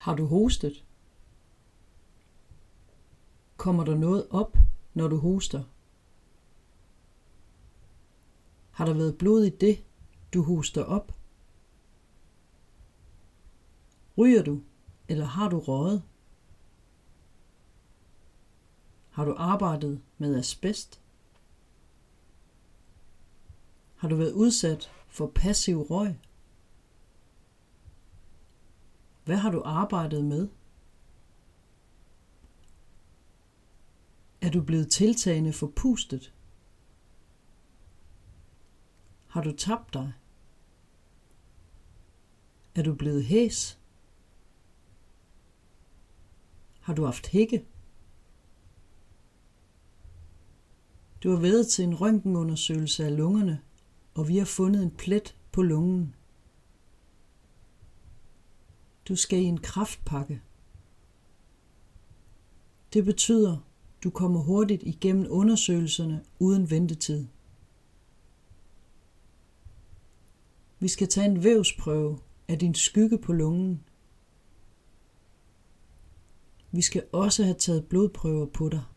Har du hostet? Kommer der noget op, når du hoster? Har der været blod i det, du hoster op? Ryger du, eller har du røget? Har du arbejdet med asbest? Har du været udsat for passiv røg? Hvad har du arbejdet med? Er du blevet tiltagende forpustet? Har du tabt dig? Er du blevet hæs? Har du haft hække? Du har været til en røntgenundersøgelse af lungerne, og vi har fundet en plet på lungen. Du skal i en kræftpakke. Det betyder, du kommer hurtigt igennem undersøgelserne uden ventetid. Vi skal tage en vævsprøve af din skygge på lungen. Vi skal også have taget blodprøver på dig.